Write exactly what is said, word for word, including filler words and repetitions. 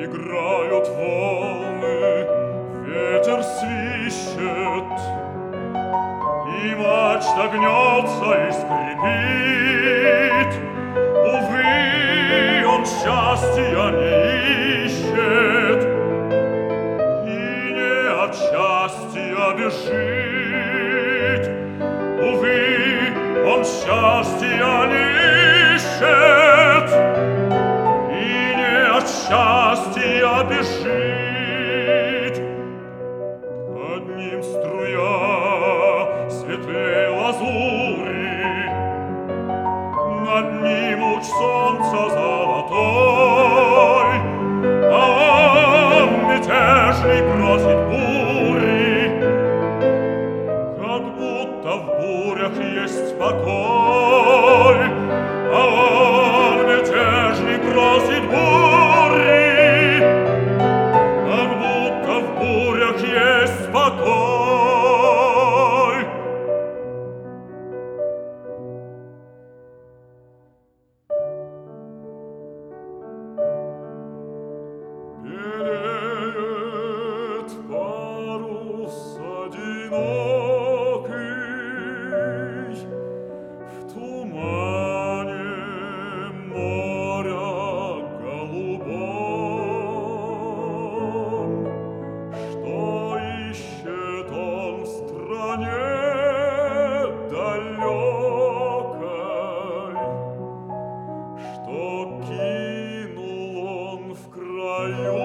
Играют волны, ветер свищет, и мачта гнется и скрипит. Увы, он счастья не ищет и не от счастья бежит. Увы, он счастья не ищет и не от счастья бежит. Над ним струя светлей лазури, над ним луч солнца золотой, а он мятежный просит бури, как будто в бурях есть покой. А он мятежный просит бури, как будто в бурях есть покой. Белеет парус одинокий в тумане моря голубом. Что ищет он в стране далекой? Что кинул он в краю